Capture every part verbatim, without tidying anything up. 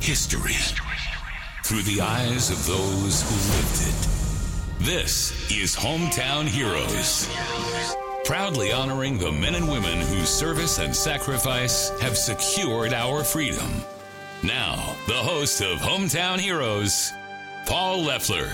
History through the eyes of those who lived it. This is Hometown Heroes. Proudly honoring the men and women whose service and sacrifice have secured our freedom. Now, the host of Hometown Heroes, Paul Leffler.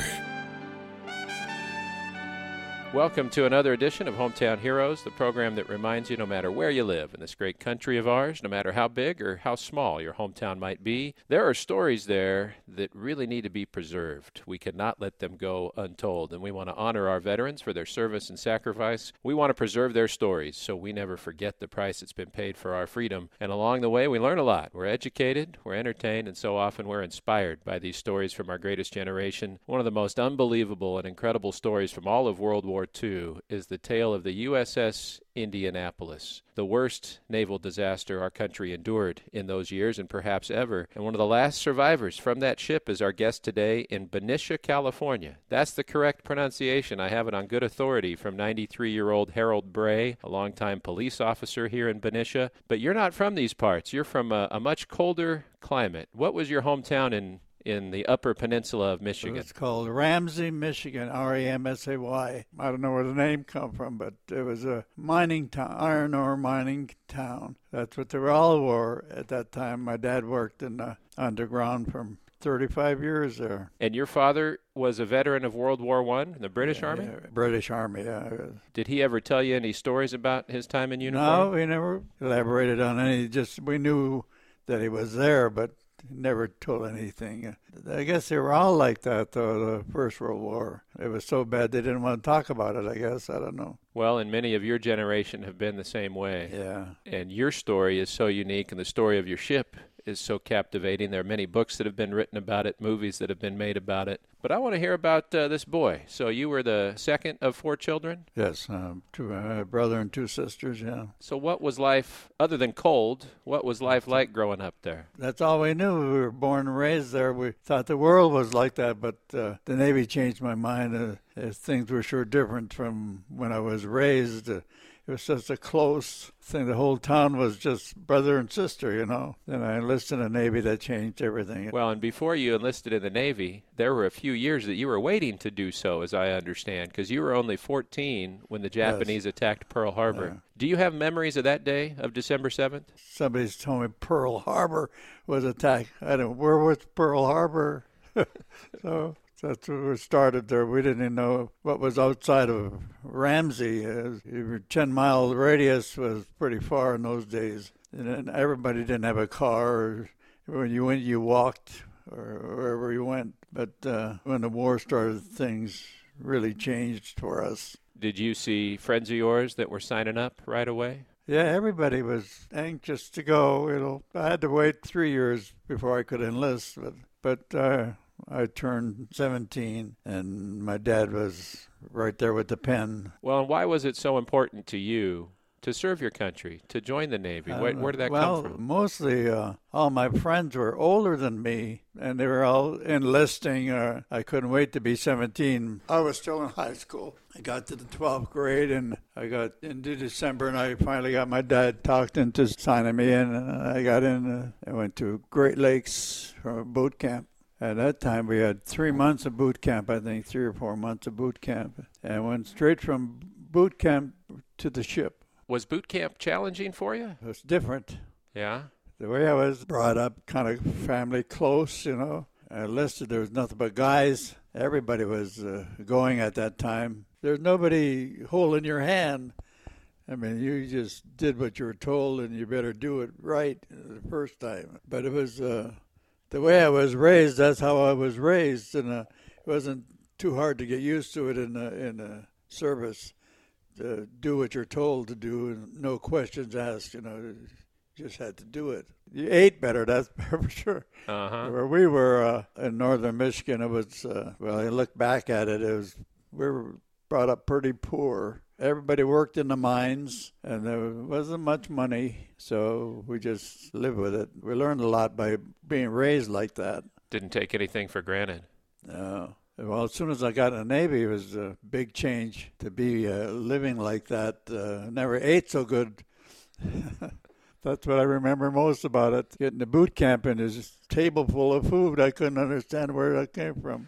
Welcome to another edition of Hometown Heroes, the program that reminds you no matter where you live in this great country of ours, no matter how big or how small your hometown might be, there are stories there that really need to be preserved. We cannot let them go untold, and we want to honor our veterans for their service and sacrifice. We want to preserve their stories so we never forget the price that's been paid for our freedom. And along the way, we learn a lot. We're educated, we're entertained, and so often we're inspired by these stories from our greatest generation. One of the most unbelievable and incredible stories from all of World War Two is the tale of the U S S Indianapolis, the worst naval disaster our country endured in those years and perhaps ever. And one of the last survivors from that ship is our guest today in Benicia, California. That's the correct pronunciation. I have it on good authority from ninety-three-year-old Harold Bray, a longtime police officer here in Benicia. But you're not from these parts. You're from a, a much colder climate. What was your hometown in in the Upper Peninsula of Michigan? It's called Ramsey, Michigan, R A M S A Y. I don't know where the name come from, but it was a mining town, iron ore mining town. That's what they all were at that time. My dad worked in the underground for thirty-five years there. And your father was a veteran of World War One in the British yeah, Army? Yeah, British Army, yeah. Did he ever tell you any stories about his time in uniform? No, he never elaborated on any. Just we knew that he was there, but never told anything. I guess they were all like that, though, the First World War. It was so bad they didn't want to talk about it, I guess. I don't know. Well, and many of your generation have been the same way. Yeah. And your story is so unique, and the story of your ship is so captivating. There are many books that have been written about it, movies that have been made about it. But I want to hear about uh, this boy. So you were the second of four children? Yes, um, two, uh, brother and two sisters, yeah. So what was life, other than cold, what was life like growing up there? That's all we knew. We were born and raised there. We thought the world was like that, but uh, the Navy changed my mind. Uh, as things were sure different from when I was raised. Uh, It was such a close thing. The whole town was just brother and sister, you know. Then I enlisted in the Navy. That changed everything. Well, and before you enlisted in the Navy, there were a few years that you were waiting to do so, as I understand, because you were only fourteen when the Japanese yes. attacked Pearl Harbor. Uh, do you have memories of that day, of December seventh? Somebody's told me Pearl Harbor was attacked. I don't know. Where was Pearl Harbor? so... That's where we started there. We didn't even know what was outside of Ramsey. Uh, ten-mile radius was pretty far in those days. And everybody didn't have a car. When you went, you walked, or wherever you went. But uh, when the war started, things really changed for us. Did you see friends of yours that were signing up right away? Yeah, everybody was anxious to go. You know, I had to wait three years before I could enlist, but but. Uh, I turned seventeen, and my dad was right there with the pen. Well, and why was it so important to you to serve your country, to join the Navy? Where, where did that well, come from? Well, mostly uh, all my friends were older than me, and they were all enlisting. Uh, I couldn't wait to be seventeen. I was still in high school. I got to the twelfth grade, and I got into December, and I finally got my dad talked into signing me in, and I got in. Uh, I went to Great Lakes for a boot camp. At that time, we had three months of boot camp, I think, three or four months of boot camp, and went straight from boot camp to the ship. Was boot camp challenging for you? It was different. Yeah? The way I was brought up, kind of family close, you know. I enlisted, there was nothing but guys. Everybody was uh, going at that time. There's nobody holding your hand. I mean, you just did what you were told, and you better do it right the first time. But it was... Uh, The way I was raised, that's how I was raised, and uh, it wasn't too hard to get used to it in the, in the service. To do what you're told to do, and no questions asked. You know, you just had to do it. You ate better, that's for sure. Uh-huh. Where we were uh, in northern Michigan, it was uh, well. I look back at it, it was we were brought up pretty poor. Everybody worked in the mines, and there wasn't much money, so we just lived with it. We learned a lot by being raised like that. Didn't take anything for granted. No. Well, as soon as I got in the Navy, it was a big change to be uh, living like that. Uh, never ate so good. That's what I remember most about it. Getting to boot camp and his table full of food. I couldn't understand where that came from.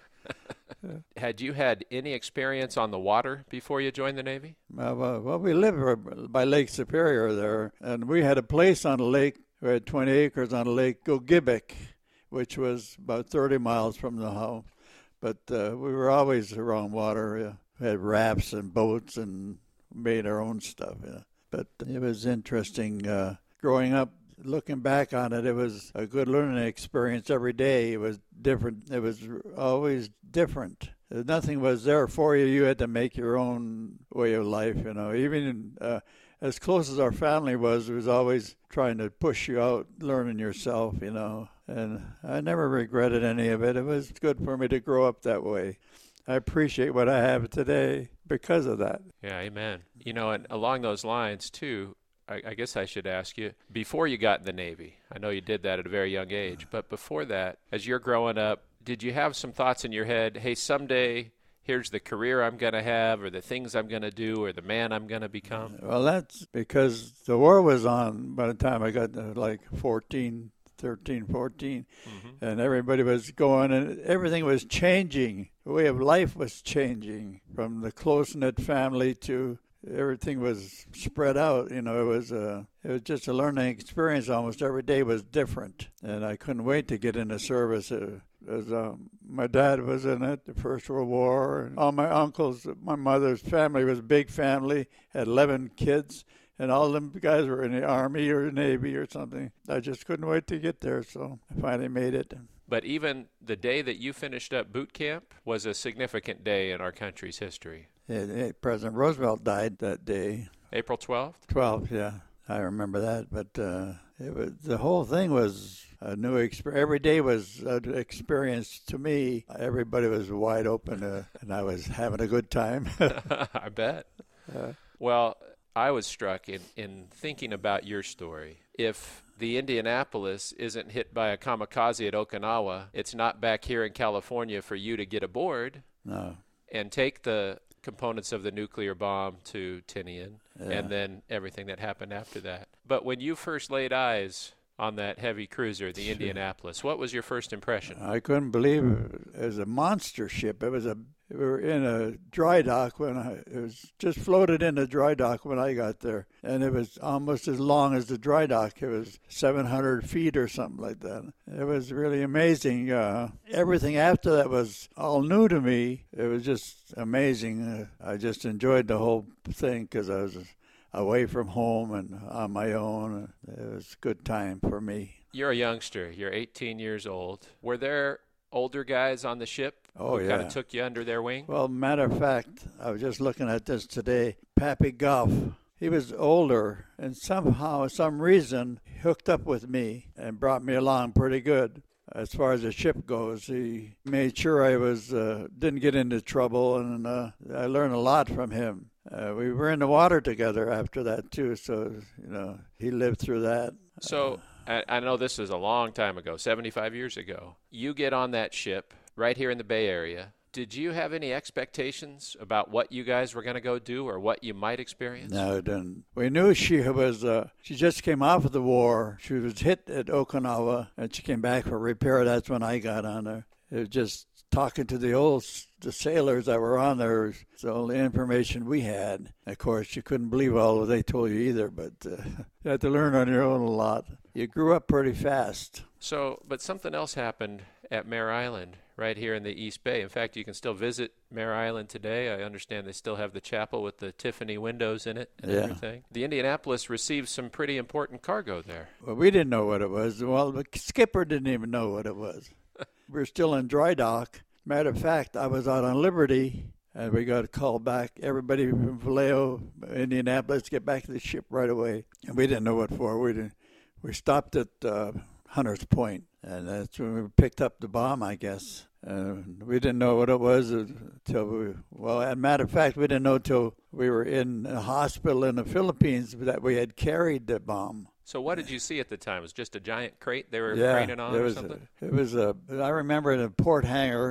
Had you had any experience on the water before you joined the Navy? Uh, well, well, we lived by Lake Superior there, and we had a place on the lake. We had twenty acres on Lake Gogebic, which was about thirty miles from the house. But uh, we were always around water. Yeah. We had rafts and boats and made our own stuff. Yeah. But it was interesting uh, growing up. Looking back on it, it was a good learning experience every day. It was different. It was always different. Nothing was there for you. You had to make your own way of life, you know. Even uh, as close as our family was, it was always trying to push you out, learning yourself, you know. And I never regretted any of it. It was good for me to grow up that way. I appreciate what I have today because of that. Yeah, amen. You know, and along those lines, too, I, I guess I should ask you, before you got in the Navy, I know you did that at a very young age, but before that, as you're growing up, did you have some thoughts in your head, hey, someday here's the career I'm going to have or the things I'm going to do or the man I'm going to become? Well, that's because the war was on by the time I got to like fourteen, thirteen, fourteen, mm-hmm. and everybody was going and everything was changing. The way of life was changing from the close-knit family to everything was spread out. You know, it was a, it was just a learning experience. Almost every day was different, and I couldn't wait to get into service. It was, um, my dad was in it, the First World War, and all my uncles, my mother's family was a big family, had eleven kids, and all them guys were in the Army or the Navy or something. I just couldn't wait to get there, so I finally made it. But even the day that you finished up boot camp was a significant day in our country's history. Yeah, President Roosevelt died that day. April twelfth? twelfth, yeah. I remember that. But uh, it was, the whole thing was a new experience. Every day was an experience to me. Everybody was wide open, uh, and I was having a good time. I bet. Uh, well, I was struck in, in thinking about your story. If the Indianapolis isn't hit by a kamikaze at Okinawa, it's not back here in California for you to get aboard no. and take the components of the nuclear bomb to Tinian, yeah. and then everything that happened after that. But when you first laid eyes on that heavy cruiser, the sure. Indianapolis, what was your first impression? I couldn't believe it. It was a monster ship. It was a we were in a dry dock when I it was just floated in a dry dock when I got there, and it was almost as long as the dry dock. It was seven hundred feet or something like that. It was really amazing. Uh, everything after that was all new to me. It was just amazing. Uh, I just enjoyed the whole thing because I was away from home and on my own. It was a good time for me. You're a youngster. You're eighteen years old. Were there older guys on the ship oh, who yeah. kind of took you under their wing? Well, matter of fact, I was just looking at this today. Pappy Goff, he was older, and somehow, some reason, hooked up with me and brought me along pretty good. As far as the ship goes, he made sure I was uh, didn't get into trouble, and uh, I learned a lot from him. Uh, we were in the water together after that, too, so, you know, he lived through that. So I, I know this is a long time ago, seventy-five years ago. You get on that ship right here in the Bay Area. Did you have any expectations about what you guys were going to go do or what you might experience? No, I didn't. We knew she was, uh, she just came off of the war. She was hit at Okinawa, and she came back for repair. That's when I got on her. It was just talking to the old the sailors that were on there. It's the only information we had. Of course, you couldn't believe all of they told you either, but uh, you had to learn on your own a lot. You grew up pretty fast. So, but something else happened at Mare Island, right here in the East Bay. In fact, you can still visit Mare Island today. I understand they still have the chapel with the Tiffany windows in it and yeah. everything. The Indianapolis received some pretty important cargo there. Well, we didn't know what it was. Well, the skipper didn't even know what it was. We were still in dry dock. Matter of fact, I was out on Liberty, and we got a call back. Everybody from Vallejo, Indianapolis, get back to the ship right away. And we didn't know what for. We didn't. We stopped at uh, Hunters Point, and that's when we picked up the bomb, I guess. Uh, we didn't know what it was until we, well, as a matter of fact, we didn't know until we were in a hospital in the Philippines that we had carried the bomb. So what did you see at the time? It was just a giant crate they were yeah, craning on it or was something? A, it was a, I remember in a port hangar,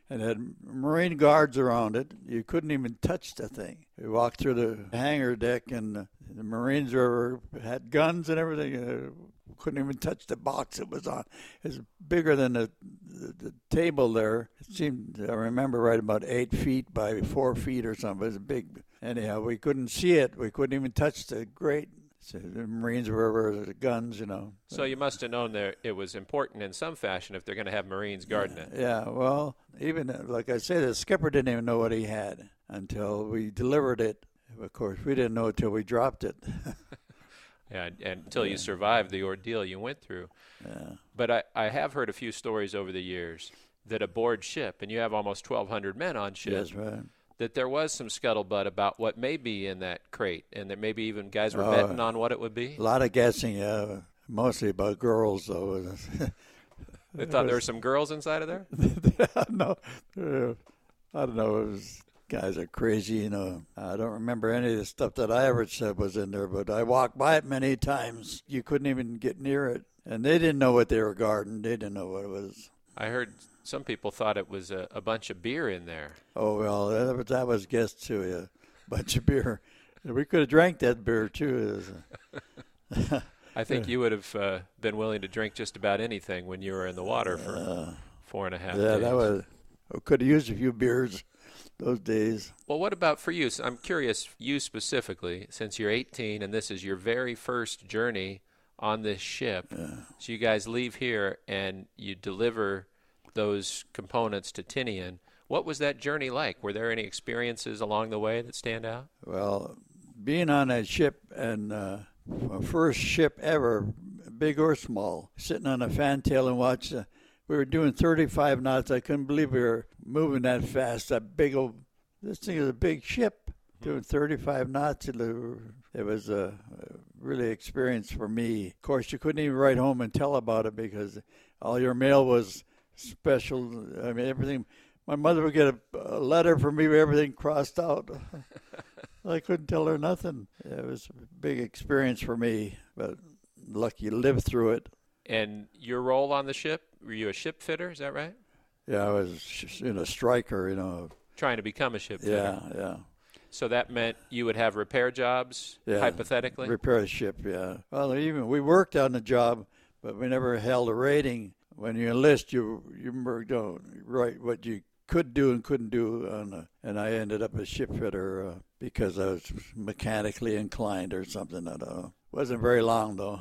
and had Marine guards around it. You couldn't even touch the thing. We walked through the hangar deck, and the, the Marines were had guns and everything. Uh, couldn't even touch the box it was on. It was bigger than the, the, the table there. It seemed, I remember right, about eight feet by four feet or something. It was big. Anyhow, we couldn't see it. We couldn't even touch the grate. So the Marines were over the guns, you know. So you must have known that it was important in some fashion if they're going to have Marines guarding it. Yeah, well, even, like I say, the skipper didn't even know what he had until we delivered it. Of course, we didn't know until we dropped it. Yeah, and until you survived the ordeal you went through. Yeah. But I, I have heard a few stories over the years that aboard ship, and you have almost twelve hundred men on ship, That's right. that there was some scuttlebutt about what may be in that crate, and that maybe even guys were Oh, betting on what it would be. A lot of guessing, yeah, mostly about girls, though. They thought there were some girls inside of there? No, uh, I don't know. It was, guys are crazy, you know. I don't remember any of the stuff that I ever said was in there, but I walked by it many times. You couldn't even get near it. And they didn't know what they were guarding. They didn't know what it was. I heard some people thought it was a, a bunch of beer in there. Oh, well, that was, that was guess too, yeah. A bunch of beer. We could have drank that beer, too. I think you would have uh, been willing to drink just about anything when you were in the water for uh, four and a half yeah, days. that was, I could have used a few beers those days. Well, what about for you? So I'm curious, you specifically, since you're eighteen and this is your very first journey on this ship. Yeah. So you guys leave here and you deliver those components to Tinian. What was that journey like? Were there any experiences along the way that stand out? Well, being on that ship, and uh, my first ship ever, big or small, sitting on a fantail and watch. Uh, we were doing thirty-five knots. I couldn't believe we were moving that fast. That big old, this thing is a big ship, doing thirty-five knots. It was a really experience for me. Of course, you couldn't even write home and tell about it because all your mail was special. I mean, everything. My mother would get a, a letter from me with everything crossed out. I couldn't tell her nothing. It was a big experience for me, but lucky to live through it. And your role on the ship, were you a ship fitter? Is that right? Yeah, I was, you know, striker, you know. Trying to become a ship fitter. Yeah, yeah. So that meant you would have repair jobs, yeah. hypothetically? Repair the ship, yeah. Well, even we worked on the job, but we never held a rating. When you enlist, you you don't write what you could do and couldn't do, on a, and I ended up a ship fitter uh, because I was mechanically inclined or something. I don't know. Wasn't very long, though.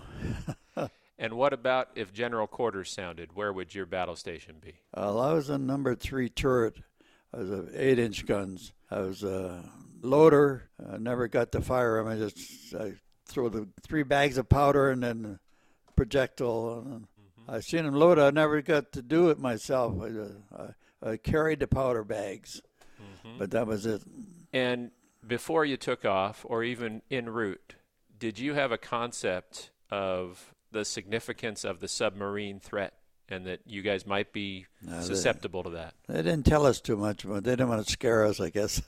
And what about if general quarters sounded? Where would your battle station be? Well, I was in number three turret. I was a eight-inch guns. I was a loader. I never got to fire them. I just I throw the three bags of powder and then projectile. And mm-hmm. I seen them load. I never got to do it myself. I, I, I carried the powder bags, mm-hmm. but that was it. And before you took off, or even en route, did you have a concept of the significance of the submarine threat and that you guys might be no, susceptible they, to that? They didn't tell us too much, but they didn't want to scare us, I guess.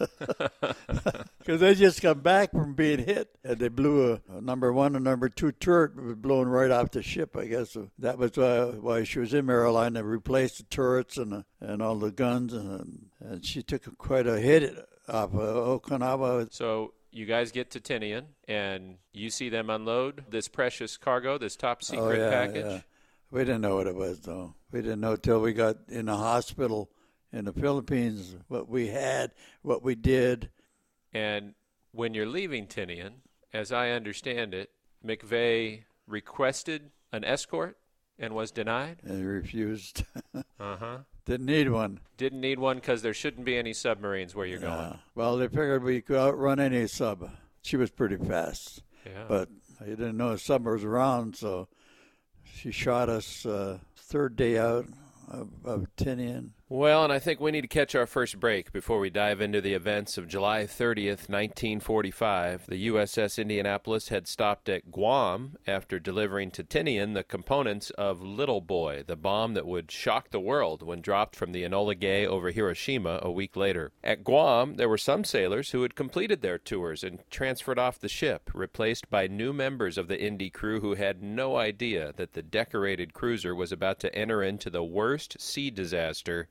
Because they just come back from being hit, and they blew a, a number one and number two turret was blown right off the ship, I guess. So that was uh, why she was in Maryland. They replaced the turrets and uh, and all the guns, and, and she took quite a hit off uh, Okinawa. So you guys get to Tinian, and you see them unload this precious cargo, this top secret oh, yeah, package. Yeah. We didn't know what it was, though. We didn't know till we got in the hospital in the Philippines what we had, what we did. And when you're leaving Tinian, as I understand it, McVeigh requested an escort and was denied? And he refused. uh-huh. Didn't need one. Didn't need one because there shouldn't be any submarines where you're yeah. going. Well, they figured we could outrun any sub. She was pretty fast. Yeah. But they didn't know a sub was around, so she shot us uh, third day out of, of Tinian. Well, and I think we need to catch our first break before we dive into the events of July thirtieth, nineteen forty-five. The U S S Indianapolis had stopped at Guam after delivering to Tinian the components of Little Boy, the bomb that would shock the world when dropped from the Enola Gay over Hiroshima a week later. At Guam, there were some sailors who had completed their tours and transferred off the ship, replaced by new members of the Indy crew who had no idea that the decorated cruiser was about to enter into the worst sea disaster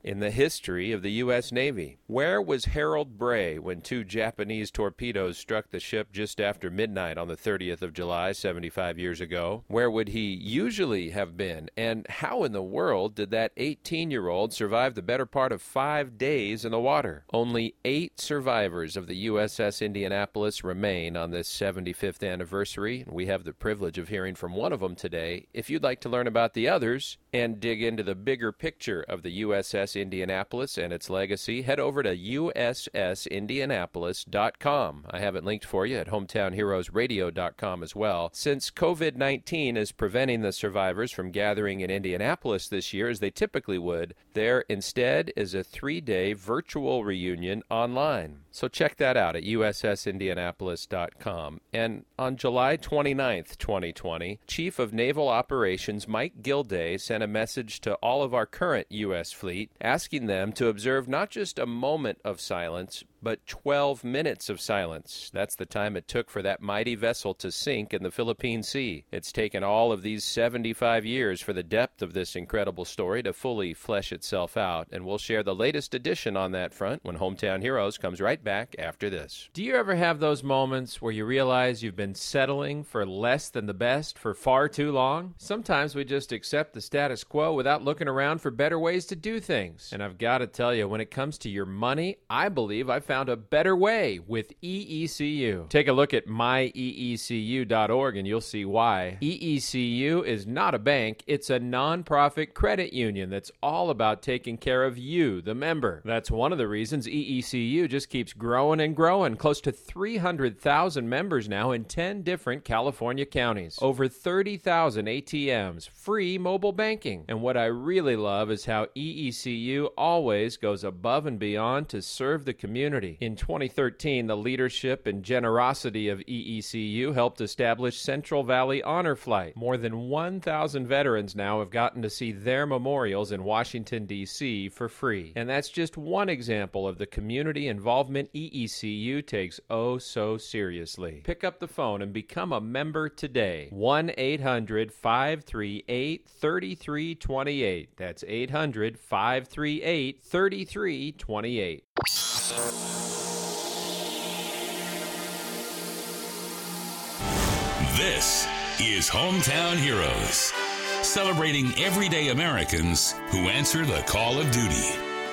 in the history of the U S Navy. Where was Harold Bray when two Japanese torpedoes struck the ship just after midnight on the thirtieth of July, seventy-five years ago? Where would he usually have been? And how in the world did that eighteen-year-old survive the better part of five days in the water? Only eight survivors of the U S S Indianapolis remain on this seventy-fifth anniversary. We have the privilege of hearing from one of them today. If you'd like to learn about the others and dig into the bigger picture of the U S S Indianapolis and its legacy, head over to U S S Indianapolis dot com. I have it linked for you at hometown heroes radio dot com as well. Since covid nineteen is preventing the survivors from gathering in Indianapolis this year as they typically would, there instead is a three-day virtual reunion online. So check that out at U S S Indianapolis dot com. And on July twenty-ninth, twenty twenty, Chief of Naval Operations Mike Gilday sent a message to all of our current U S fleet asking them to observe not just a moment of silence, but twelve minutes of silence. That's the time it took for that mighty vessel to sink in the Philippine Sea. It's taken all of these seventy-five years for the depth of this incredible story to fully flesh itself out, and we'll share the latest edition on that front when Hometown Heroes comes right back after this. Do you ever have those moments where you realize you've been settling for less than the best for far too long? Sometimes we just accept the status quo without looking around for better ways to do things. And I've got to tell you, when it comes to your money, I believe I've found a better way with E E C U. Take a look at my E E C U dot org and you'll see why. E E C U is not a bank, it's a nonprofit credit union that's all about taking care of you, the member. That's one of the reasons E E C U just keeps growing and growing. Close to three hundred thousand members now in ten different California counties. Over thirty thousand A T Ms, free mobile banking. And what I really love is how E E C U always goes above and beyond to serve the community. In twenty thirteen, the leadership and generosity of E E C U helped establish Central Valley Honor Flight. More than one thousand veterans now have gotten to see their memorials in Washington, D C for free. And that's just one example of the community involvement E E C U takes oh so seriously. Pick up the phone and become a member today. one eight hundred, five three eight, three three two eight. That's eight hundred, five three eight, three three two eight. This is Hometown Heroes, celebrating everyday Americans who answer the call of duty.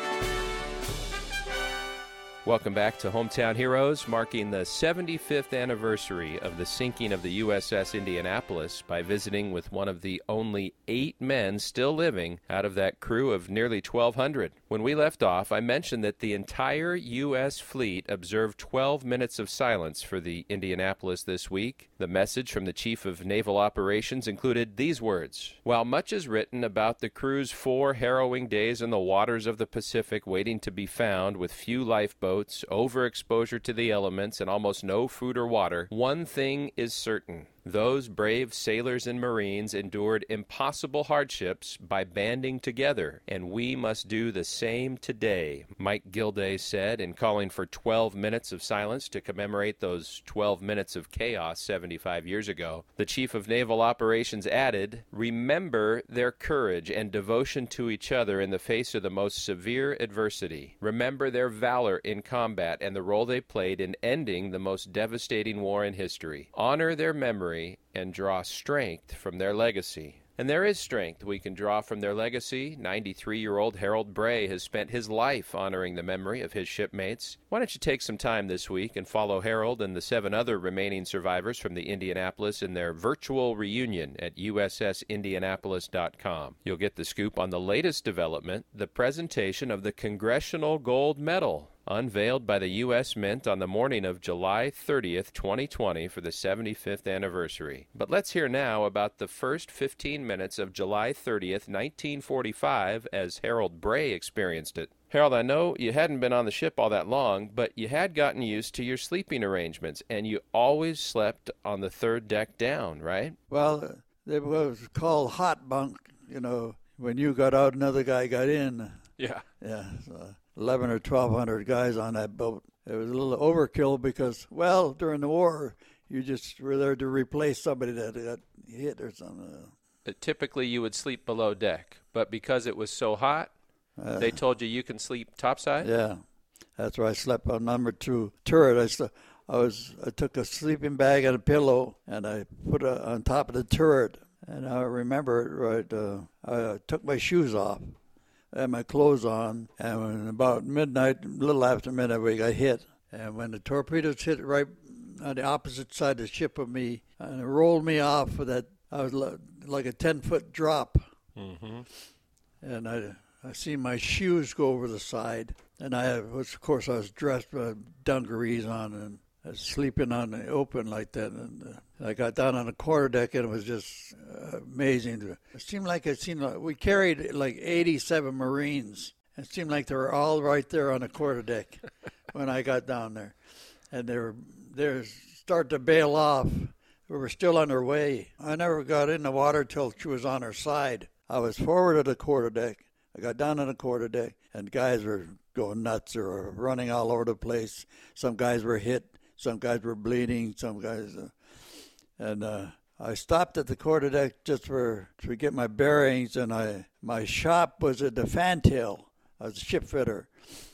Welcome back to Hometown Heroes, marking the seventy-fifth anniversary of the sinking of the U S S Indianapolis by visiting with one of the only eight men still living out of that crew of nearly twelve hundred. When we left off, I mentioned that the entire U S fleet observed twelve minutes of silence for the Indianapolis this week. The message from the Chief of Naval Operations included these words: "While much is written about the crew's four harrowing days in the waters of the Pacific waiting to be found with few lifeboats, overexposure to the elements, and almost no food or water, one thing is certain. Those brave sailors and Marines endured impossible hardships by banding together, and we must do the same today," Mike Gilday said in calling for twelve minutes of silence to commemorate those twelve minutes of chaos seventy-five years ago. The Chief of Naval Operations added, "Remember their courage and devotion to each other in the face of the most severe adversity. Remember their valor in combat and the role they played in ending the most devastating war in history. Honor their memory and draw strength from their legacy." And there is strength we can draw from their legacy. ninety-three-year-old Harold Bray has spent his life honoring the memory of his shipmates. Why don't you take some time this week and follow Harold and the seven other remaining survivors from the Indianapolis in their virtual reunion at U S S Indianapolis dot com. You'll get the scoop on the latest development, the presentation of the Congressional Gold Medal, unveiled by the U S Mint on the morning of July thirtieth, twenty twenty for the seventy-fifth anniversary. But let's hear now about the first fifteen minutes of July thirtieth, nineteen forty-five as Harold Bray experienced it. Harold, I know you hadn't been on the ship all that long, but you had gotten used to your sleeping arrangements, and you always slept on the third deck down, right? Well, it was called hot bunk, you know. When you got out, another guy got in. Yeah. Yeah, so eleven or twelve hundred guys on that boat. It was a little overkill because, well, during the war, you just were there to replace somebody that got hit or something. Typically, you would sleep below deck, but because it was so hot, Uh, They told you you can sleep topside? Yeah, that's where I slept on number two turret. I, st- I was I took a sleeping bag and a pillow, and I put it on top of the turret. And I remember it right. Uh, I took my shoes off, I had my clothes on, and when about midnight, a little after midnight, we got hit. And when the torpedoes hit right on the opposite side of the ship of me, and it rolled me off with that, I was like a ten-foot drop. Mm-hmm. And I I seen my shoes go over the side, and I was, of course, I was dressed with dungarees on, and I was sleeping on the open like that. And uh, I got down on the quarterdeck, and it was just uh, amazing. It seemed like it seemed like we carried like eighty-seven Marines. It seemed like they were all right there on the quarterdeck when I got down there, and they were they were starting to bail off. We were still on our way. I never got in the water till she was on her side. I was forward of the quarterdeck. I got down on the quarterdeck, and guys were going nuts. They were running all over the place. Some guys were hit. Some guys were bleeding. Some guys, uh, and uh, I stopped at the quarterdeck just for to get my bearings. And I my shop was at the Fantail. I was a ship fitter,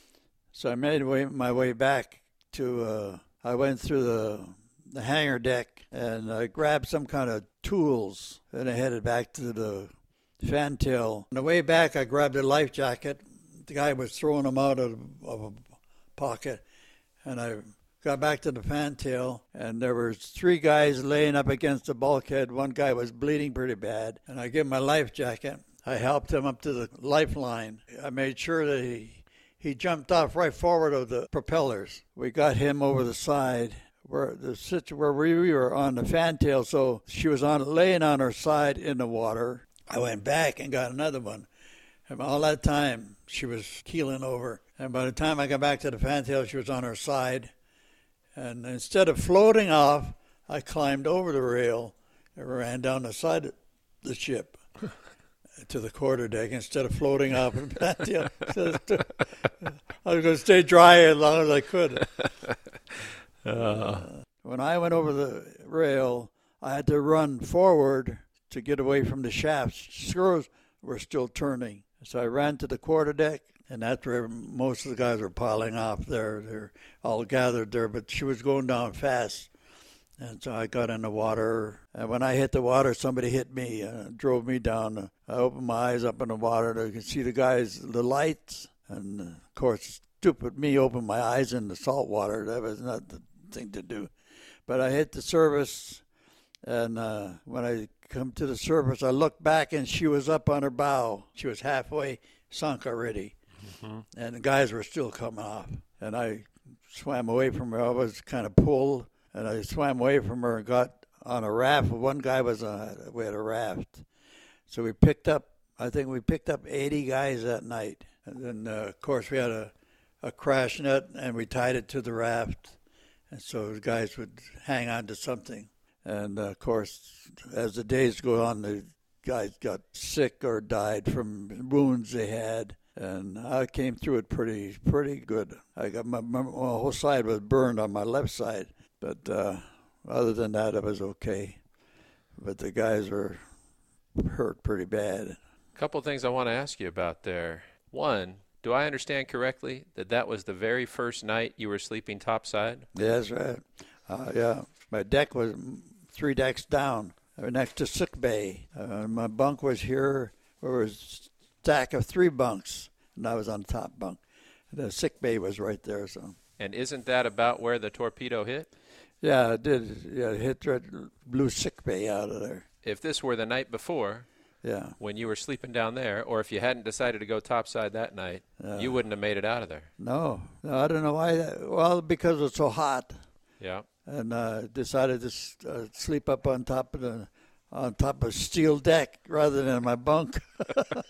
so I made way, my way back to. Uh, I went through the the hangar deck, and I grabbed some kind of tools, and I headed back to the Fantail. On the way back, I grabbed a life jacket. The guy was throwing them out of, of a pocket, and I got back to the Fantail, and there were three guys laying up against the bulkhead. One guy was bleeding pretty bad, and I gave him my life jacket. I helped him up to the lifeline. I made sure that he, he jumped off right forward of the propellers. We got him over the side. Where the situ- where we were on the Fantail, so she was on laying on her side in the water. I went back and got another one. And all that time, she was keeling over. And by the time I got back to the Fantail, she was on her side. And instead of floating off, I climbed over the rail and ran down the side of the ship to the quarterdeck instead of floating off. And Fantail. I was going to stay dry as long as I could. Uh, when I went over the rail, I had to run forward to get away from the shafts. Screws were still turning. So I ran to the quarterdeck, and that's where most of the guys were piling off there. They're all gathered there, but she was going down fast. And so I got in the water. And when I hit the water, somebody hit me and drove me down. I opened my eyes up in the water, and I could see the guys, the lights. And, of course, stupid me opened my eyes in the salt water. That was not the thing to do. But I hit the surface, and uh, when I come to the surface, I looked back, and she was up on her bow. She was halfway sunk already, mm-hmm. and the guys were still coming off. And I swam away from her. I was kind of pulled, and I swam away from her and got on a raft. One guy was on, we had a raft. So we picked up, I think we picked up eighty guys that night. And then, uh, of course, we had a, a crash net, and we tied it to the raft. And so the guys would hang on to something. And, uh, of course, as the days go on, the guys got sick or died from wounds they had. And I came through it pretty pretty good. I got my, my, my whole side was burned on my left side. But uh, other than that, it was okay. But the guys were hurt pretty bad. A couple of things I want to ask you about there. One, do I understand correctly that that was the very first night you were sleeping topside? Yeah, that's right. Uh, yeah, my deck was three decks down, next to sick bay. Uh, my bunk was here. There was a stack of three bunks, and I was on the top bunk. The sick bay was right there. So. And isn't that about where the torpedo hit? Yeah, it did. Yeah, it hit right, blew sick bay out of there. If this were the night before, yeah, when you were sleeping down there, or if you hadn't decided to go topside that night, yeah. you wouldn't have made it out of there. No, no, I don't know why. That, well, because it was so hot. Yeah. And uh, decided to uh, sleep up on top of the on top of steel deck rather than my bunk. That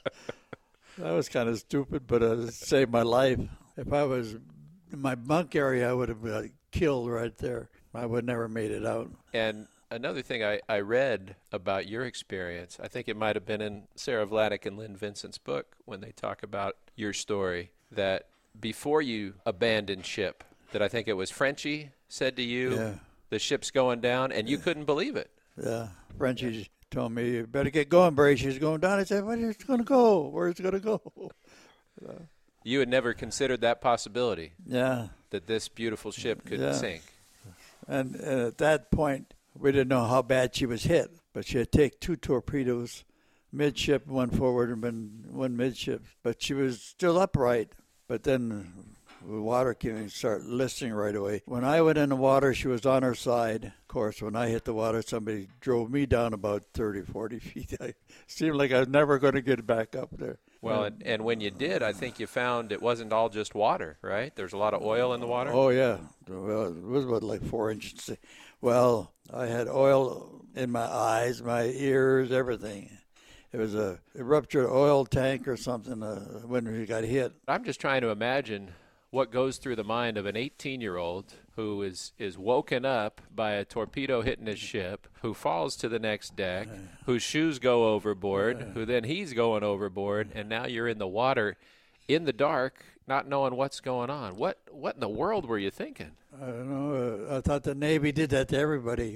was kind of stupid, but it saved my life. If I was in my bunk area, I would have been killed right there. I would never made it out. And another thing I, I read about your experience, I think it might have been in Sarah Vladeck and Lynn Vincent's book when they talk about your story, that before you abandoned ship, that I think it was Frenchie said to you, yeah. the ship's going down, and you yeah. couldn't believe it. Yeah, Frenchie yeah. told me, you better get going, Barry. She's going down. I said, where's it going to go? Where's it going to go? You had never considered that possibility? Yeah. That this beautiful ship could Yeah. sink? And uh, at that point, we didn't know how bad she was hit. But she had to take two torpedoes, midship, one forward, and one, one midship. But she was still upright. But then the water came and started listing right away. When I went in the water, she was on her side. Of course, when I hit the water, somebody drove me down about thirty, forty feet. It seemed like I was never going to get back up there. Well, and, and when you did, I think you found it wasn't all just water, right? There's a lot of oil in the water? Oh, yeah. Well, it was about like four inches. Well, I had oil in my eyes, my ears, everything. It was a, a ruptured oil tank or something uh, when we got hit. I'm just trying to imagine what goes through the mind of an eighteen-year-old who is, is woken up by a torpedo hitting his ship, who falls to the next deck, whose shoes go overboard, who then he's going overboard, and now you're in the water in the dark, not knowing what's going on. What what in the world were you thinking? I don't know. Uh, I thought the Navy did that to everybody.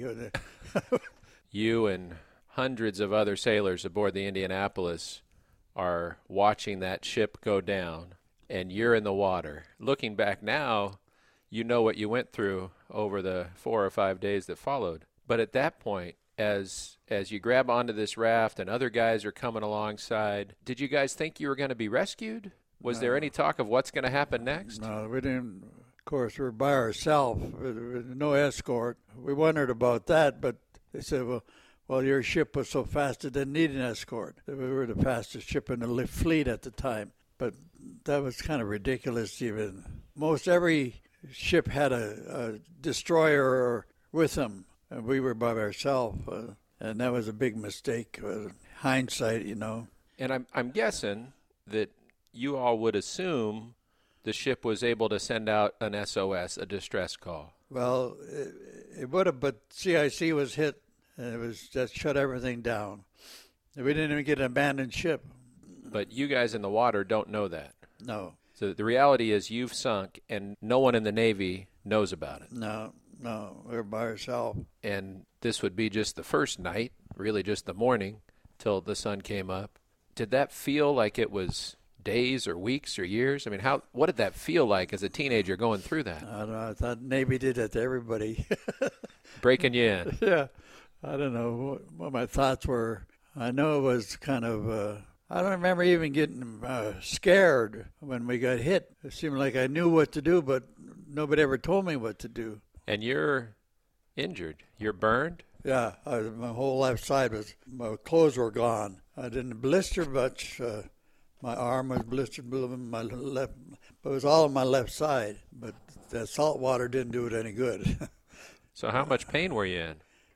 You and hundreds of other sailors aboard the Indianapolis are watching that ship go down, and you're in the water. Looking back now, you know what you went through over the four or five days that followed. But at that point, as as you grab onto this raft and other guys are coming alongside, did you guys think you were going to be rescued? Was no. there any talk of what's going to happen next? No, we didn't. Of course, we were by ourselves, with no escort. We wondered about that, but they said, well, well, your ship was so fast it didn't need an escort. We were the fastest ship in the fleet at the time. But that was kind of ridiculous even. Most every ship had a, a destroyer with them, and we were by ourselves. Uh, and that was a big mistake, uh, hindsight, you know. And I'm I'm guessing that you all would assume the ship was able to send out an S O S, a distress call. Well, it, it would have, but C I C was hit, and it was just shut everything down. We didn't even get an abandoned ship. But you guys in the water don't know that. No. So the reality is you've sunk, and no one in the Navy knows about it. No, no, we were by ourselves. And this would be just the first night, really just the morning, till the sun came up. Did that feel like it was days or weeks or years? I mean, how? What did that feel like as a teenager going through that? I don't know. I thought Navy did that to everybody. Breaking you in. Yeah. I don't know what, what my thoughts were. I know it was kind of, uh, I don't remember even getting uh, scared when we got hit. It seemed like I knew what to do, but nobody ever told me what to do. And you're injured. You're burned? Yeah. I, my whole left side was, my clothes were gone. I didn't blister much. Uh, my arm was blistered, my left, but it was all on my left side. But the salt water didn't do it any good. So how much pain were you in?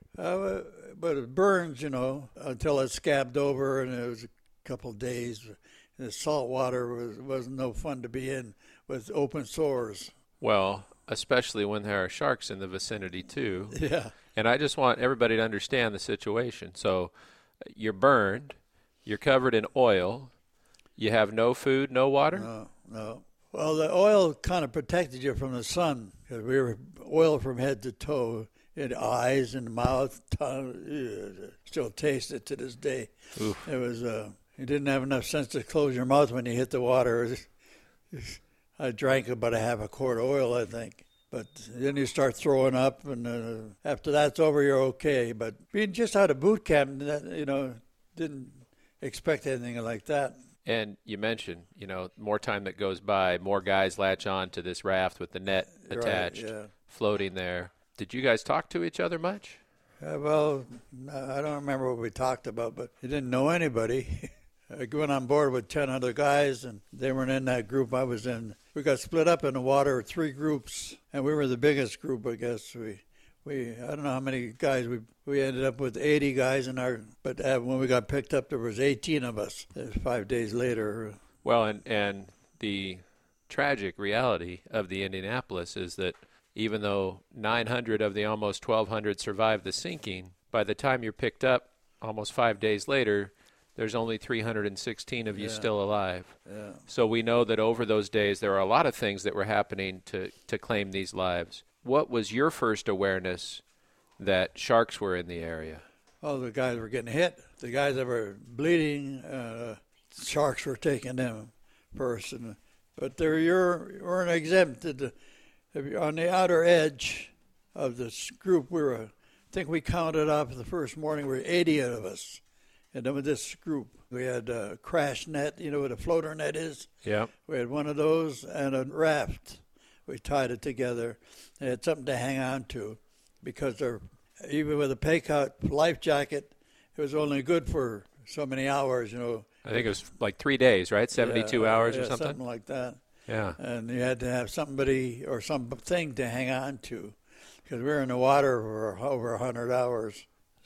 Uh, but it burns, you know, until it scabbed over, and it was a couple of days. The salt water was, wasn't no fun to be in with open sores. Well, especially when there are sharks in the vicinity, too. Yeah. And I just want everybody to understand the situation. So you're burned. You're covered in oil. You have no food, no water? No, no. Well, the oil kind of protected you from the sun, because we were oil from head to toe, in eyes and mouth, tongue. Ew, still taste it to this day. Oof. It was, uh, you didn't have enough sense to close your mouth when you hit the water. I drank about a half a quart of oil, I think. But then you start throwing up, and uh, after that's over, you're okay. But being just out of boot camp, that, you know, didn't expect anything like that. And you mentioned, you know, more time that goes by, more guys latch on to this raft with the net attached, right, yeah. floating there. Did you guys talk to each other much? Uh, well, I don't remember what we talked about, but you didn't know anybody. I went on board with ten other guys, and they weren't in that group I was in. We got split up in the water, three groups, and we were the biggest group, I guess. We, we I don't know how many guys. We we ended up with eighty guys in our, but uh, when we got picked up, there was eighteen of us. Five days later. Well, and, and the tragic reality of the Indianapolis is that even though nine hundred of the almost twelve hundred survived the sinking, by the time you're picked up almost five days later, there's only three hundred sixteen of you yeah. still alive. Yeah. So we know that over those days there are a lot of things that were happening to, to claim these lives. What was your first awareness that sharks were in the area? Oh, the guys were getting hit. The guys that were bleeding, uh, sharks were taking them. person. But there you're, you weren't exempted. If you're on the outer edge of this group, we were, I think we counted up the first morning, we were eighty of us. And then with this group, we had a crash net, you know what a floater net is? Yeah. We had one of those and a raft. We tied it together. They had something to hang on to because they're, even with a pay-cut life jacket, it was only good for so many hours, you know. I think it was like three days, right? seventy-two yeah, hours yeah, or something? something like that. Yeah. And you had to have somebody or something to hang on to because we were in the water for over one hundred hours.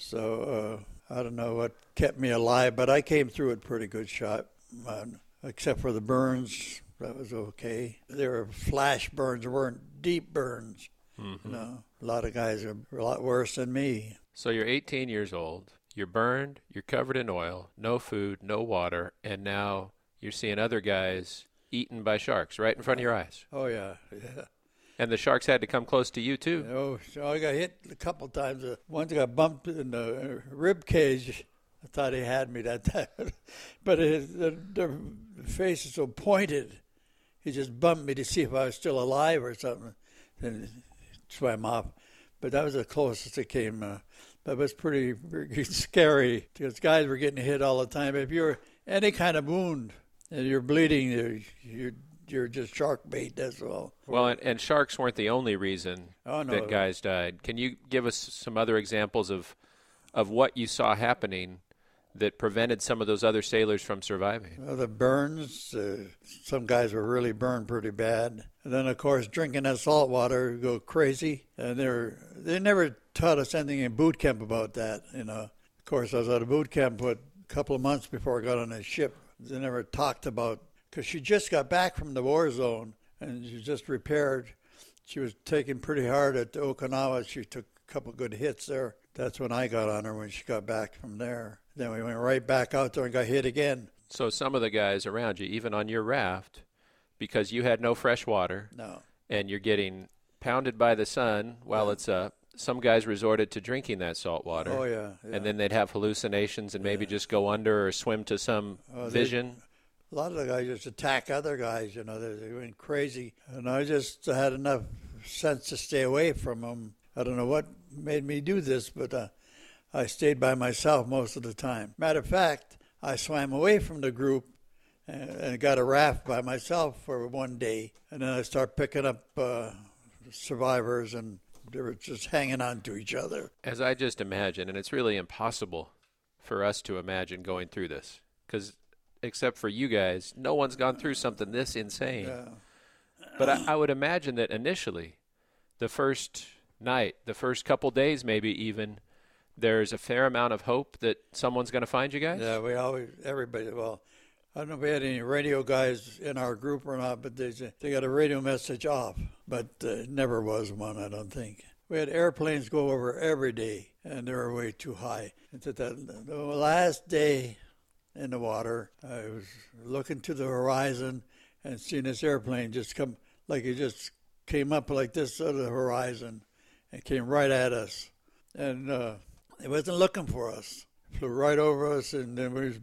So uh, I don't know what kept me alive, but I came through it pretty good shot, uh, except for the burns. That was okay. There were flash burns. There weren't deep burns. Mm-hmm. You know, a lot of guys are a lot worse than me. So you're eighteen years old. You're burned. You're covered in oil. No food, no water. And now you're seeing other guys eaten by sharks right in front of your eyes. Oh, yeah. yeah. And the sharks had to come close to you, too. Oh, so I got hit a couple times. Uh, once I got bumped in the rib cage. I thought he had me that time. But his, the, the face is so pointed. He just bumped me to see if I was still alive or something. Then swam off. But that was the closest it came. Uh, that was pretty, pretty scary because guys were getting hit all the time. If you're any kind of wound and you're bleeding, you're, you're, you're just shark bait, that's all. Well, and, and sharks weren't the only reason oh, no. that guys died. Can you give us some other examples of of what you saw happening that prevented some of those other sailors from surviving? Well, the burns, uh, some guys were really burned pretty bad. And then, of course, drinking that salt water, go crazy. And they were, they never taught us anything in boot camp about that, you know. Of course, I was out of boot camp what, a couple of months before I got on a ship. They never talked about, because she just got back from the war zone, and she just repaired. She was taken pretty hard at Okinawa. She took a couple good hits there. That's when I got on her, when she got back from there. Then we went right back out there and got hit again. So some of the guys around you, even on your raft, because you had no fresh water, no, and you're getting pounded by the sun while yeah. it's up, some guys resorted to drinking that salt water. Oh, yeah. yeah. And then they'd have hallucinations and maybe yeah. just go under or swim to some oh, vision. They, a lot of the guys just attack other guys, you know. They, they went crazy. And I just had enough sense to stay away from them. I don't know what made me do this, but uh, I stayed by myself most of the time. Matter of fact, I swam away from the group and, and got a raft by myself for one day. And then I started picking up uh, survivors, and they were just hanging on to each other. As I just imagine, and it's really impossible for us to imagine going through this, because except for you guys, no one's gone through something this insane. Yeah. But I, I would imagine that initially, the first night, the first couple days maybe even, there's a fair amount of hope that someone's going to find you guys? Yeah, we always, everybody, well, I don't know if we had any radio guys in our group or not, but they they got a radio message off, but uh, never was one, I don't think. We had airplanes go over every day, and they were way too high. And that, the last day in the water, I was looking to the horizon and seeing this airplane just come, like it just came up like this out of the horizon and came right at us. And uh, it wasn't looking for us. It flew right over us, and then we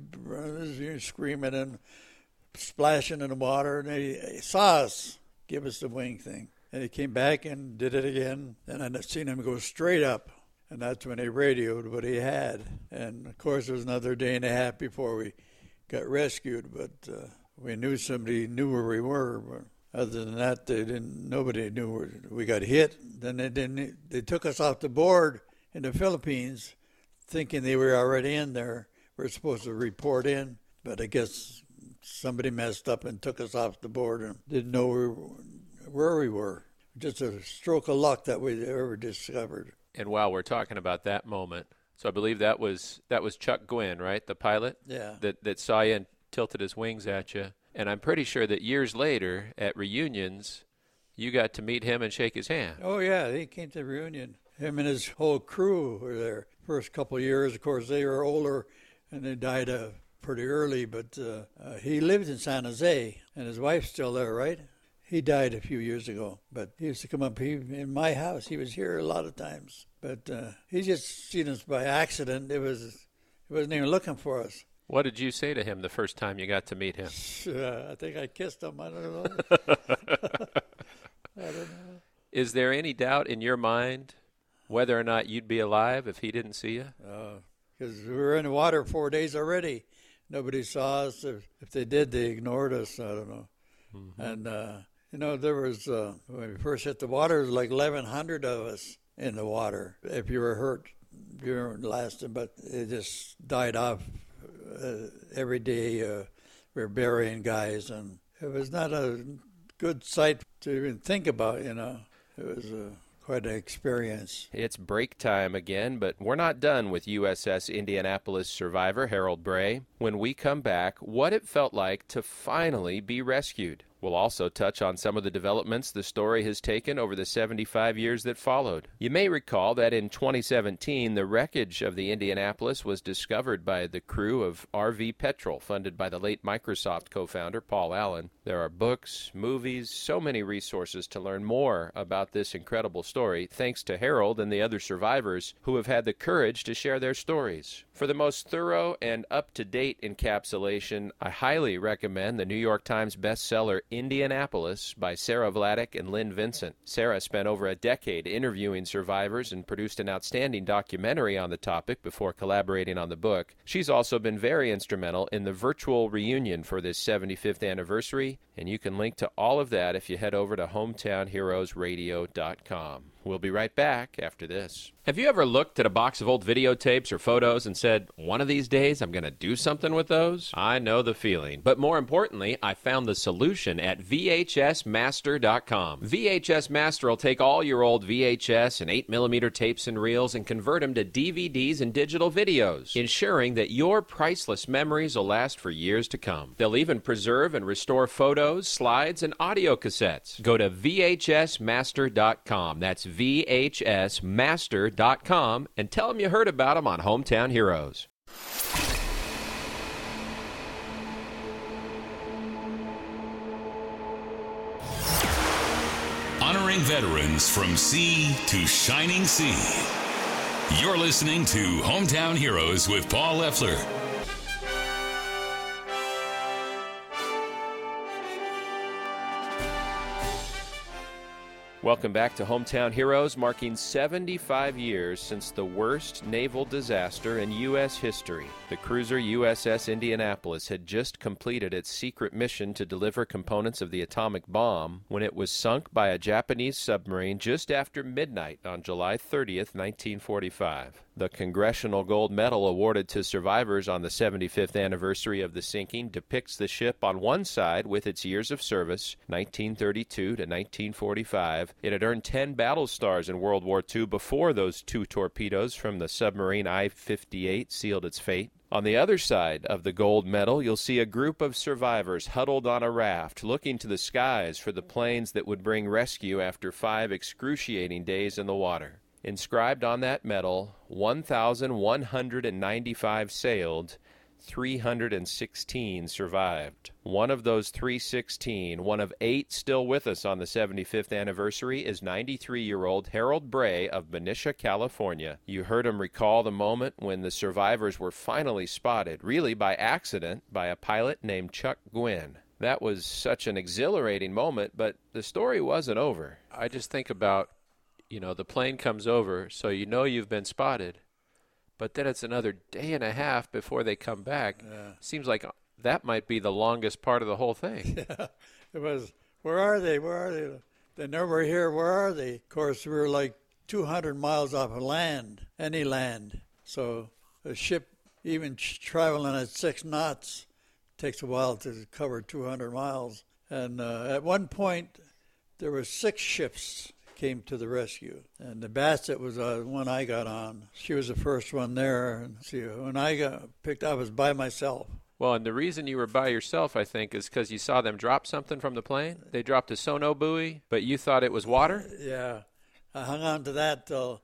was screaming and splashing in the water, and they, they saw us give us the wing thing. And he came back and did it again, and I seen him go straight up. And that's when he radioed what he had. And, of course, it was another day and a half before we got rescued, but uh, we knew somebody knew where we were. But other than that, they didn't. Nobody knew where we got hit. Then they didn't. They took us off the board in the Philippines, thinking they were already in there. We were supposed to report in, but I guess somebody messed up and took us off the board and didn't know we were, where we were. Just a stroke of luck that we ever discovered. And while we're talking about that moment, so I believe that was that was Chuck Gwynn, right, the pilot? Yeah. That that saw you and tilted his wings at you. And I'm pretty sure that years later at reunions, you got to meet him and shake his hand. Oh, yeah, he came to the reunion. Him and his whole crew were there. First couple of years, of course, they were older, and they died uh, pretty early. But uh, uh, he lived in San Jose, and his wife's still there, right? He died a few years ago, but he used to come up he, in my house. He was here a lot of times. But uh, he just seen us by accident. It was, he wasn't even looking for us. What did you say to him the first time you got to meet him? Uh, I think I kissed him. I don't know. I don't know. Is there any doubt in your mind whether or not you'd be alive if he didn't see you? Because uh, we were in the water four days already. Nobody saw us. If, if they did, they ignored us. I don't know. Mm-hmm. And, uh, you know, there was, uh, when we first hit the water, there was like eleven hundred of us in the water. If you were hurt, you weren't lasting, but it just died off uh, every day. Uh, we were burying guys, and it was not a good sight to even think about, you know. It was uh, quite an experience. It's break time again, but we're not done with U S S Indianapolis survivor Harold Bray. When we come back, what it felt like to finally be rescued. We'll also touch on some of the developments the story has taken over the seventy-five years that followed. You may recall that in twenty seventeen, the wreckage of the Indianapolis was discovered by the crew of R V Petrol, funded by the late Microsoft co-founder Paul Allen. There are books, movies, so many resources to learn more about this incredible story, thanks to Harold and the other survivors who have had the courage to share their stories. For the most thorough and up-to-date encapsulation, I highly recommend the New York Times bestseller Indianapolis by Sarah Vladeck and Lynn Vincent. Sarah spent over a decade interviewing survivors and produced an outstanding documentary on the topic before collaborating on the book. She's also been very instrumental in the virtual reunion for this seventy-fifth anniversary, and you can link to all of that if you head over to hometown heroes radio dot com. We'll be right back after this. Have you ever looked at a box of old videotapes or photos and said, one of these days I'm going to do something with those? I know the feeling. But more importantly, I found the solution at V H S master dot com. V H S Master will take all your old V H S and eight millimeter tapes and reels and convert them to D V Ds and digital videos, ensuring that your priceless memories will last for years to come. They'll even preserve and restore photos, slides, and audio cassettes. Go to V H S master dot com. That's V H S master dot com and tell them you heard about them on Hometown Heroes. Honoring veterans from sea to shining sea. You're listening to Hometown Heroes with Paul Leffler. Welcome back to Hometown Heroes, marking seventy-five years since the worst naval disaster in U S history. The cruiser U S S Indianapolis had just completed its secret mission to deliver components of the atomic bomb when it was sunk by a Japanese submarine just after midnight on July thirtieth, nineteen forty-five. The Congressional Gold Medal awarded to survivors on the seventy-fifth anniversary of the sinking depicts the ship on one side with its years of service, nineteen thirty-two to nineteen forty-five. It had earned ten battle stars in World War Two before those two torpedoes from the submarine I fifty-eight sealed its fate. On the other side of the gold medal, you'll see a group of survivors huddled on a raft, looking to the skies for the planes that would bring rescue after five excruciating days in the water. Inscribed on that medal, one thousand one hundred ninety-five sailed, three hundred sixteen survived. One of those three hundred sixteen, one of eight still with us on the seventy-fifth anniversary, is ninety-three-year-old Harold Bray of Benicia, California. You heard him recall the moment when the survivors were finally spotted, really by accident, by a pilot named Chuck Gwynn. That was such an exhilarating moment, but the story wasn't over. I just think about, you know, the plane comes over, so you know you've been spotted. But then it's another day and a half before they come back. Yeah. Seems like that might be the longest part of the whole thing. Yeah, it was, where are they? Where are they? They're never here. Where are they? Of course, we were like two hundred miles off of land, any land. So a ship, even traveling at six knots, takes a while to cover two hundred miles. And uh, at one point, there were six ships came to the rescue. And the Bassett was the uh, one I got on. She was the first one there. And see, when I got picked up, I was by myself. Well, and the reason you were by yourself, I think, is because you saw them drop something from the plane. They dropped a sono buoy, but you thought it was water? Yeah. I hung on to that till,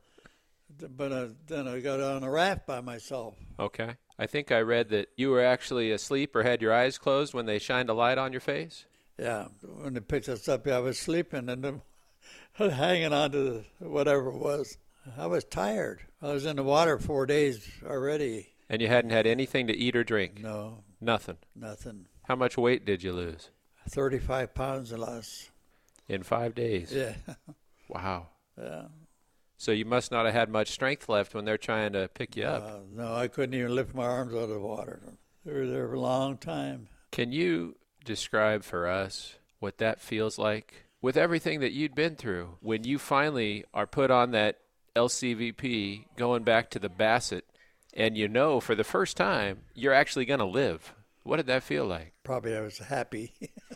but uh, then I got on a raft by myself. Okay. I think I read that you were actually asleep or had your eyes closed when they shined a light on your face? Yeah. When they picked us up, yeah, I was sleeping, and then hanging on to whatever it was. I was tired. I was in the water four days already. And you hadn't had anything to eat or drink? No. Nothing? Nothing. How much weight did you lose? thirty-five pounds or less. In five days? Yeah. Wow. Yeah. So you must not have had much strength left when they're trying to pick you up. Uh, no, I couldn't even lift my arms out of the water. They were there for a long time. Can you describe for us what that feels like with everything that you'd been through when you finally are put on that L C V P going back to the Bassett and you know for the first time you're actually going to live? What did that feel like? Probably I was happy.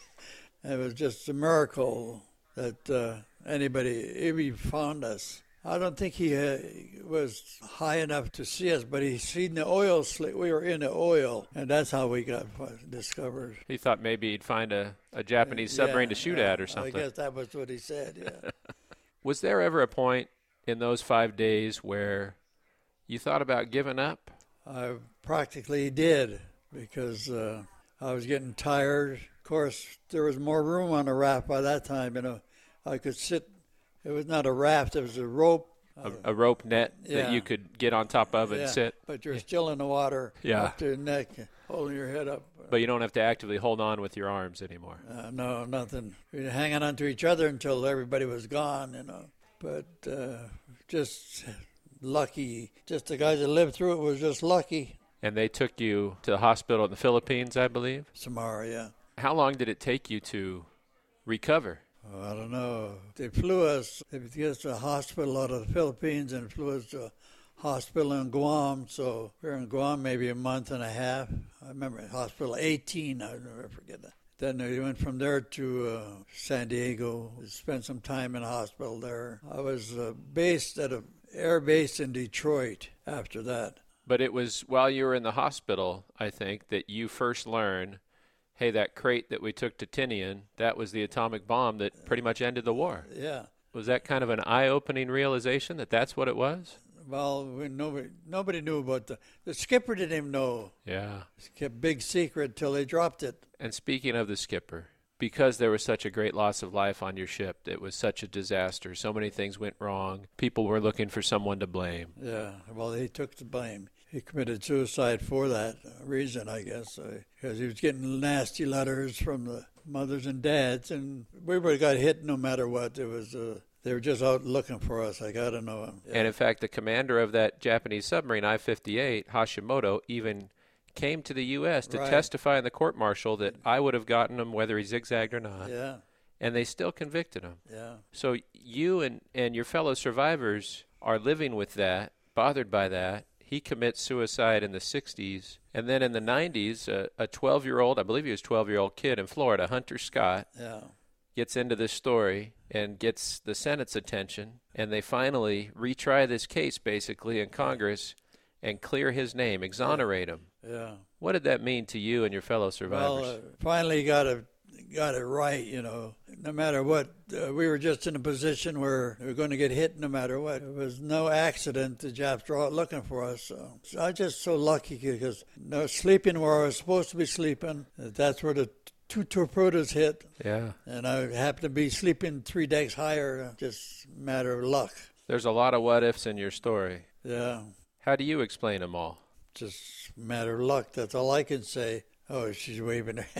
It was just a miracle that uh, anybody even found us. I don't think he uh, was high enough to see us, but he seen the oil slick. We were in the oil, and that's how we got discovered. He thought maybe he'd find a, a Japanese submarine yeah, to shoot yeah, at or something. I guess that was what he said, yeah. Was there ever a point in those five days where you thought about giving up? I practically did because uh, I was getting tired. Of course, there was more room on the raft by that time. You know, I could sit. It was not a raft; it was a rope. A, a rope net yeah. that you could get on top of and yeah, sit. But you're still in the water, yeah. up to your neck, holding your head up. But you don't have to actively hold on with your arms anymore. Uh, no, nothing. We were hanging on to each other until everybody was gone, you know. But uh, just lucky. Just the guys that lived through it was just lucky. And they took you to the hospital in the Philippines, I believe? Samara, yeah. How long did it take you to recover? Oh, I don't know. They flew us, they get us to a hospital out of the Philippines and flew us to a hospital in Guam. So we were in Guam maybe a month and a half. I remember hospital eighteen, I'll never forget that. Then we went from there to uh, San Diego, spent some time in the hospital there. I was uh, based at an air base in Detroit after that. But it was while you were in the hospital, I think, that you first learned, hey, that crate that we took to Tinian, that was the atomic bomb that pretty much ended the war. Yeah. Was that kind of an eye-opening realization that that's what it was? Well, we, nobody nobody knew about the the skipper didn't even know. Yeah. It kept big secret till they dropped it. And speaking of the skipper, because there was such a great loss of life on your ship, it was such a disaster. So many things went wrong. People were looking for someone to blame. Yeah. Well, he took the blame. He committed suicide for that reason, I guess, because uh, he was getting nasty letters from the mothers and dads, and we would have got hit no matter what. It was. Uh, They were just out looking for us. I got to know him. Yeah. And, in fact, the commander of that Japanese submarine, I fifty-eight, Hashimoto, even came to the U S to right. testify in the court-martial that I would have gotten him whether he zigzagged or not. Yeah. And they still convicted him. Yeah. So you and, and your fellow survivors are living with that, bothered by that. He commits suicide in the sixties. And then in the nineties, uh, a twelve-year-old, I believe he was a twelve-year-old kid in Florida, Hunter Scott, yeah. gets into this story and gets the Senate's attention, and they finally retry this case basically in Congress and clear his name, exonerate him. Yeah. What did that mean to you and your fellow survivors? Well, uh, finally got it, got it right, you know. No matter what, uh, we were just in a position where we were going to get hit no matter what. It was no accident. The Japs were out looking for us. So, so I was just so lucky because no sleeping where I was supposed to be sleeping. That's where the two torpedoes hit. Yeah. And I happened to be sleeping three decks higher, just a matter of luck. There's a lot of what-ifs in your story. Yeah. How do you explain them all? Just a matter of luck. That's all I can say. Oh, she's waving her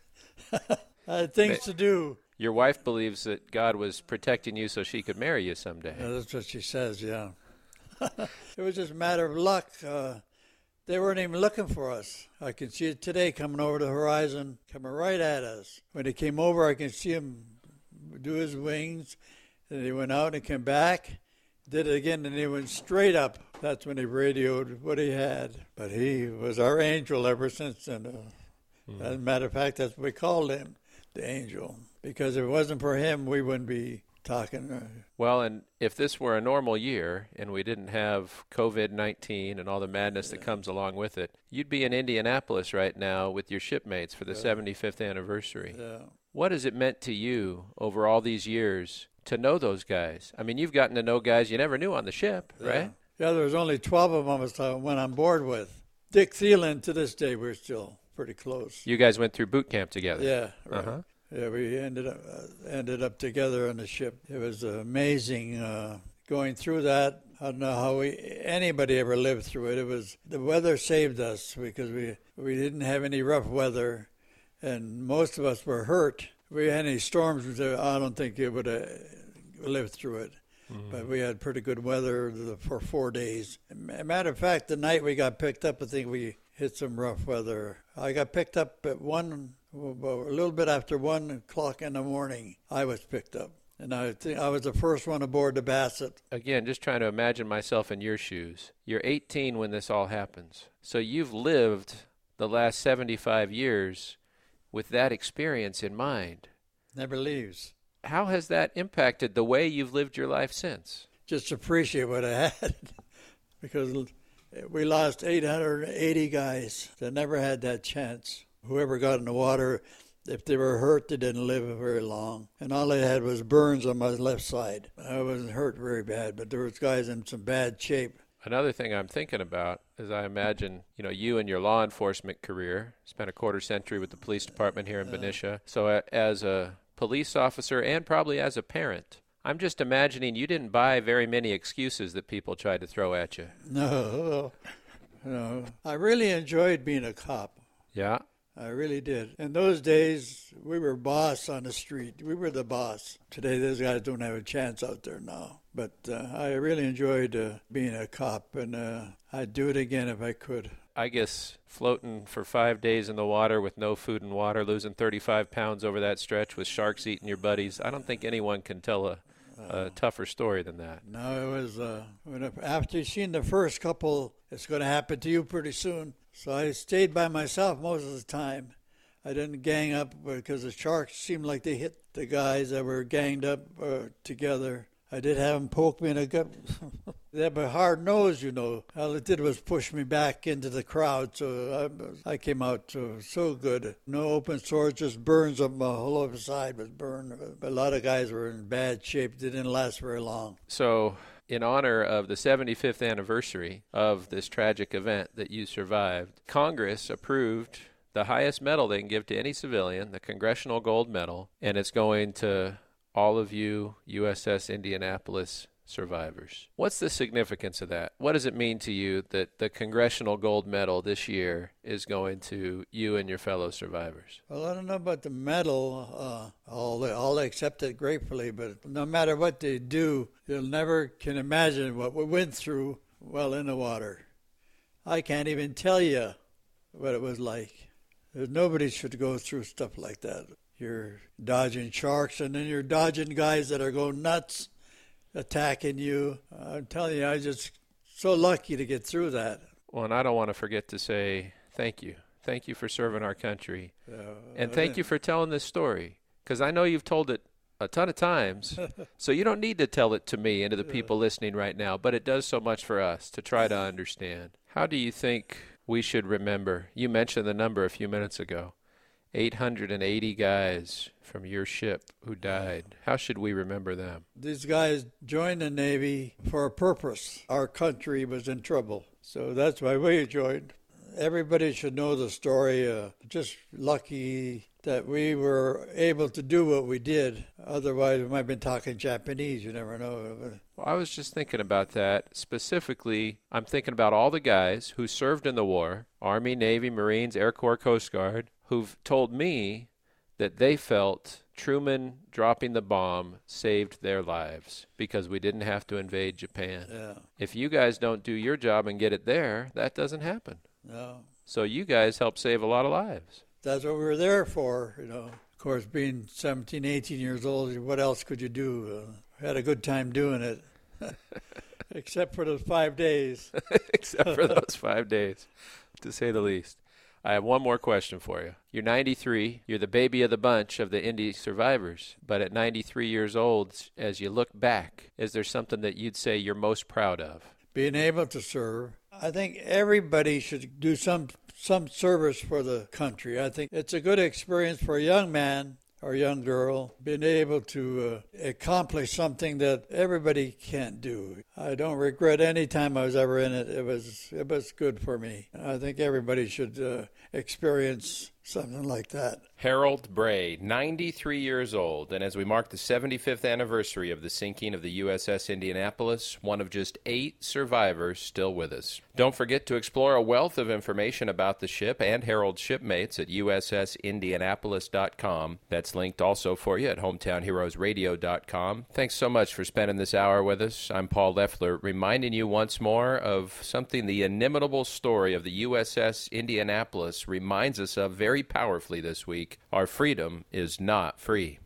head. I had things to do. Your wife believes that God was protecting you so she could marry you someday. Yeah, that's what she says, yeah. It was just a matter of luck. Uh, They weren't even looking for us. I can see it today coming over the horizon, coming right at us. When he came over, I can see him do his wings. Then he went out and came back, did it again, and he went straight up. That's when he radioed what he had. But he was our angel ever since then. Uh, mm. As a matter of fact, that's what we called him, the angel. Because if it wasn't for him, we wouldn't be talking. Well, and if this were a normal year and we didn't have covid nineteen and all the madness yeah. that comes along with it, you'd be in Indianapolis right now with your shipmates for the yeah. seventy-fifth anniversary. Yeah. What has it meant to you over all these years to know those guys? I mean, you've gotten to know guys you never knew on the ship, yeah. right? Yeah, there was only twelve of them I went on board with. Dick Thielen, to this day, we're still pretty close. You guys went through boot camp together. Yeah, right. Uh-huh. Yeah, we ended up uh, ended up together on the ship. It was amazing uh, going through that. I don't know how we anybody ever lived through it. It was the weather saved us because we we didn't have any rough weather, and most of us were hurt. If we had any storms, I don't think it would have lived through it. Mm-hmm. But we had pretty good weather for four days. Matter of fact, the night we got picked up, I think we hit some rough weather. I got picked up at one, a little bit after one o'clock in the morning. I was picked up. And I think I was the first one aboard the Bassett. Again, just trying to imagine myself in your shoes. You're eighteen when this all happens. So you've lived the last seventy-five years with that experience in mind. Never leaves. How has that impacted the way you've lived your life since? Just appreciate what I had. Because we lost eight hundred eighty guys that never had that chance. Whoever got in the water, if they were hurt, they didn't live very long. And all they had was burns on my left side. I wasn't hurt very bad, but there was guys in some bad shape. Another thing I'm thinking about is I imagine, you know, you and your law enforcement career, spent a quarter century with the police department here in uh, Benicia. So uh, as a police officer and probably as a parent, I'm just imagining you didn't buy very many excuses that people tried to throw at you. No, no. I really enjoyed being a cop. Yeah? I really did. In those days, we were boss on the street. We were the boss. Today, those guys don't have a chance out there now. But uh, I really enjoyed uh, being a cop, and uh, I'd do it again if I could. I guess floating for five days in the water with no food and water, losing thirty-five pounds over that stretch with sharks eating your buddies, I don't think anyone can tell a, a tougher story than that. No, it was, uh, when, after you've seen the first couple, it's going to happen to you pretty soon. So I stayed by myself most of the time. I didn't gang up because the sharks seemed like they hit the guys that were ganged up uh, together. I did have them poke me in the gut. They have a hard nose, you know. All it did was push me back into the crowd, so I, I came out uh, so good. No open sores, just burns up my whole other side was burned. But a lot of guys were in bad shape. They didn't last very long. So in honor of the seventy-fifth anniversary of this tragic event that you survived, Congress approved the highest medal they can give to any civilian, the Congressional Gold Medal, and it's going to all of you U S S Indianapolis survivors. What's the significance of that? What does it mean to you that the Congressional Gold Medal this year is going to you and your fellow survivors? Well, I don't know about the medal. Uh, I'll, I'll accept it gratefully, but no matter what they do, you'll never can imagine what we went through while in the water. I can't even tell you what it was like. There's, nobody should go through stuff like that. You're dodging sharks, and then you're dodging guys that are going nuts, attacking you. I'm telling you, I was just so lucky to get through that. Well, and I don't want to forget to say thank you. Thank you for serving our country. Uh, and thank you for telling this story, because I know you've told it a ton of times, so you don't need to tell it to me and to the people listening right now, but it does so much for us to try to understand. How do you think we should remember? You mentioned the number a few minutes ago. eight hundred eighty guys from your ship who died. How should we remember them? These guys joined the Navy for a purpose. Our country was in trouble, so that's why we joined. Everybody should know the story. Uh, just lucky that we were able to do what we did. Otherwise, we might have been talking Japanese. You never know. Well, I was just thinking about that. Specifically, I'm thinking about all the guys who served in the war, Army, Navy, Marines, Air Corps, Coast Guard, who've told me that they felt Truman dropping the bomb saved their lives because we didn't have to invade Japan. Yeah. If you guys don't do your job and get it there, that doesn't happen. No. So you guys helped save a lot of lives. That's what we were there for, you know. Of course, being seventeen, eighteen years old, what else could you do? Uh, we had a good time doing it, except for those five days. Except for those five days, to say the least. I have one more question for you. You're ninety-three. You're the baby of the bunch of the Indy survivors. But at ninety-three years old, as you look back, is there something that you'd say you're most proud of? Being able to serve. I think everybody should do some some service for the country. I think it's a good experience for a young man or young girl being able to uh, accomplish something that everybody can't do. I don't regret any time I was ever in it. It was it was good for me. I think everybody should uh, experience something like that. Harold Bray, ninety-three years old, and as we mark the seventy-fifth anniversary of the sinking of the U S S Indianapolis, one of just eight survivors still with us. Don't forget to explore a wealth of information about the ship and Harold's shipmates at U S S Indianapolis dot com. That's linked also for you at hometown heroes radio dot com. Thanks so much for spending this hour with us. I'm Paul Leffler, reminding you once more of something the inimitable story of the U S S Indianapolis reminds us of very powerfully this week. Our freedom is not free.